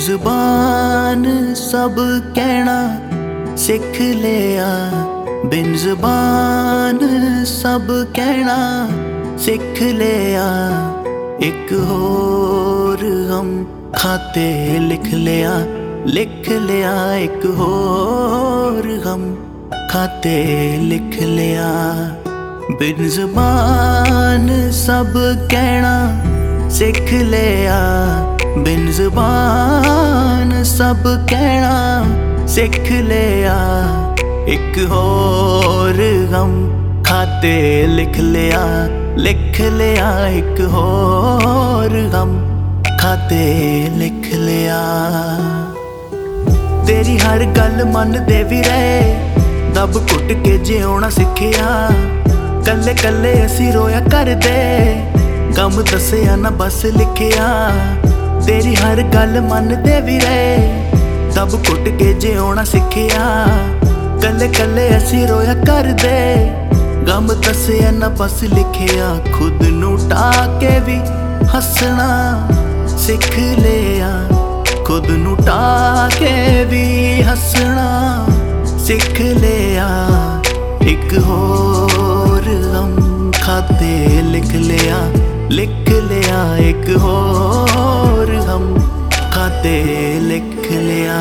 जुबान सब कहना सिख लिया, बिन जुबान सब कहना सिख लिया। एक होर हम खाते लिख लिया, लिख लिया। एक होर हम खाते लिख लिया। बिन जुबान सब कहना सिख लिया, बिन जुबान सब कहना सिख लिया। एक होर हम खाते लिख लिया, लिख लिया। एक होर हम खाते लिख लिया। तेरी हर गल मन दे भी रहे, दब घुट के जिउना सिखिया। कल्ले कल्ले असी रोया करदे, गम दसिया ना बस लिखिया। तेरी हर गल मन दे भी रहे, दब घुट के जिउना सिखिया। कल्ले कल्ले असी रोया करदे, गम दसिया ना बस लिखिया। खुद नू टा के भी हसना सिख लिया, खुद नू टा के भी हसना सिख लिया। एक होर हम खाते लिख लिया, लिख लिया। एक होर हम खाते लिख लिया।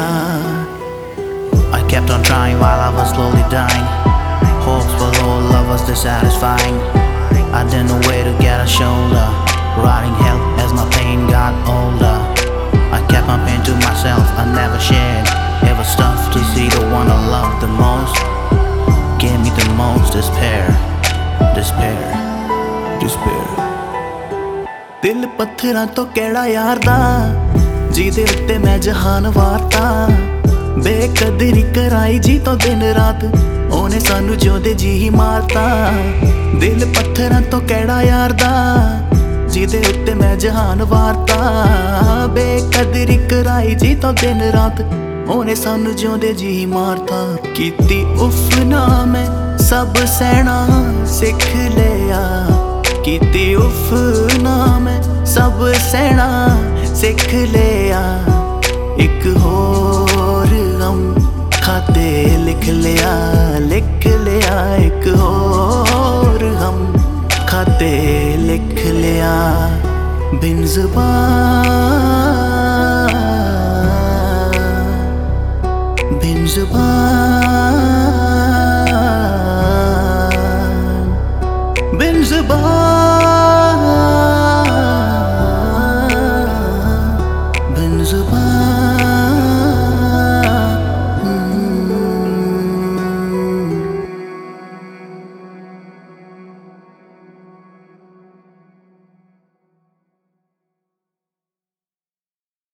I kept on trying while I was slowly dying. Hopes for all love was dissatisfying. I didn't know where to get a shoulder, writing help as my pain got older. I kept my pain to myself, I never shared. It was tough to see the one I loved the most gave me the most despair, despair, despair. दिल पत्थरां तो केड़ा यार दा, जिहदे उत्ते मैं जहान वारता। बेकदरी कराई जी तो दिन रात, ओने सानू जिउंदे जी ही मारता। दिल पत्थरां तो केड़ा यार दा, जिहदे उत्ते मैं जहान वारता। बेकदरी कराई जी तो दिन रात, ओने सानू जिउंदे जी ही मारता। कीती उफ ना मैं सब सहना सिख लिया, कीती उफ ना मैं सब सहना सिख लिया। एक होर हम खाते लिख लिया, लिख लिया। एक होर हम खाते लिख लिया। बिन जुबान, बिन जुबान